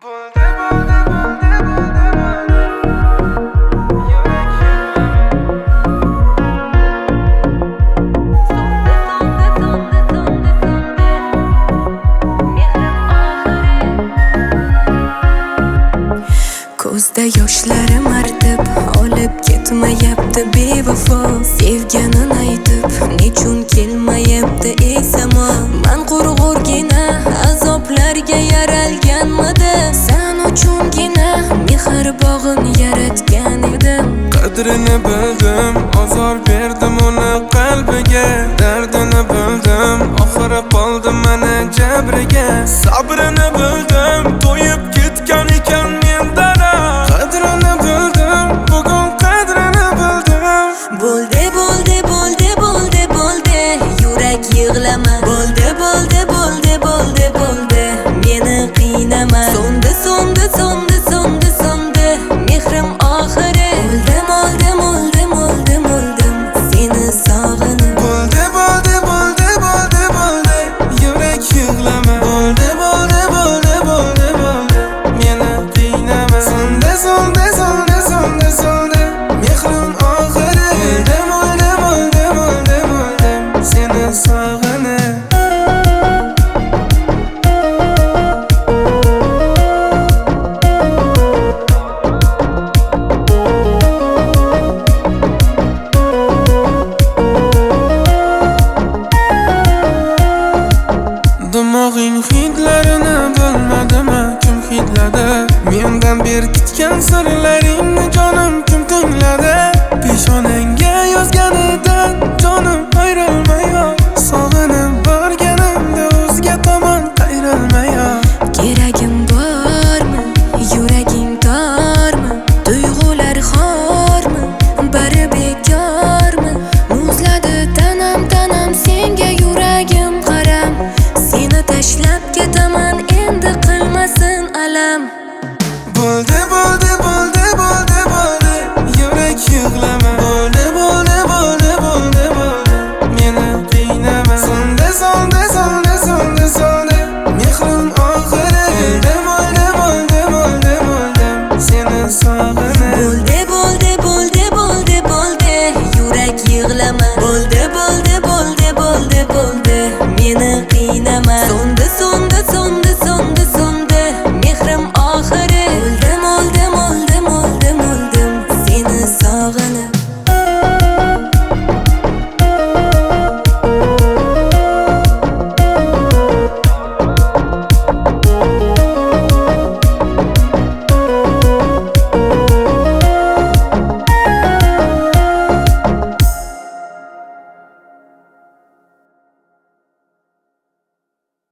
Ko'zda yoshlarim artib, olib ketmayapti bevafo. Sevganin aytib, nechun kelmayapti ey samo. Men qurg'urgina azoblarga yaralganmidi. Sen uchungina mehr bog'in yaratgan edim. Qadrini bildim, ozor berdim uni qalbiga. Dardini bildim, oxiri qoldim mana jabriga. Sabrini bildim, to'yib ketgan ekan mendan. Qadrini bildim, bugun qadrini bildim. Bo'ldi, bo'ldi, bo'ldi, bo'ldi, bo'ldi. Yurak yig'lama. Bo'ldi, bo'ldi, bo'ldi, bo'ldi, bo'ldi. Meni qiynama. So'ndi, so'ndi, so'ndi, so'ndi, so'ndi. Mehrim oxiri. O'ldim, o'ldim, o'ldim, o'ldim, o'ldim. Seni sog'inib. Bo'ldi, bo'ldi, bo'ldi, bo'ldi, bo'ldi. Yurak yig'lama. Bo'ldi, bo'ldi, bo'ldi, bo'ldi, bo'ldi. Meni qiynama. So'ndi, so'ndi, so'ndi, so'ndi, so'ndi. Mehrim oxiri. O'ldim, o'ldim, o'ldim, o'ldim, o'ldim. Seni sog'inib. Dimog'ing hidlarini bilmadimi kim hidladi? Mendan berkitgan sirlaringni jonim kim tingladi? Peshonangga yozganidan jonim ayrilmayor. Sog'inib borganimda o'zga tomon qayrilmayor. Keragim bormi? Yuraging tormi? Tuyg'ular xormi? Bari bekormi? Muzladi tanam, tanam senga yuragim qaram. Seni tashlab ketaman endi qilmasin alam. Bo'ldi, bo'ldi,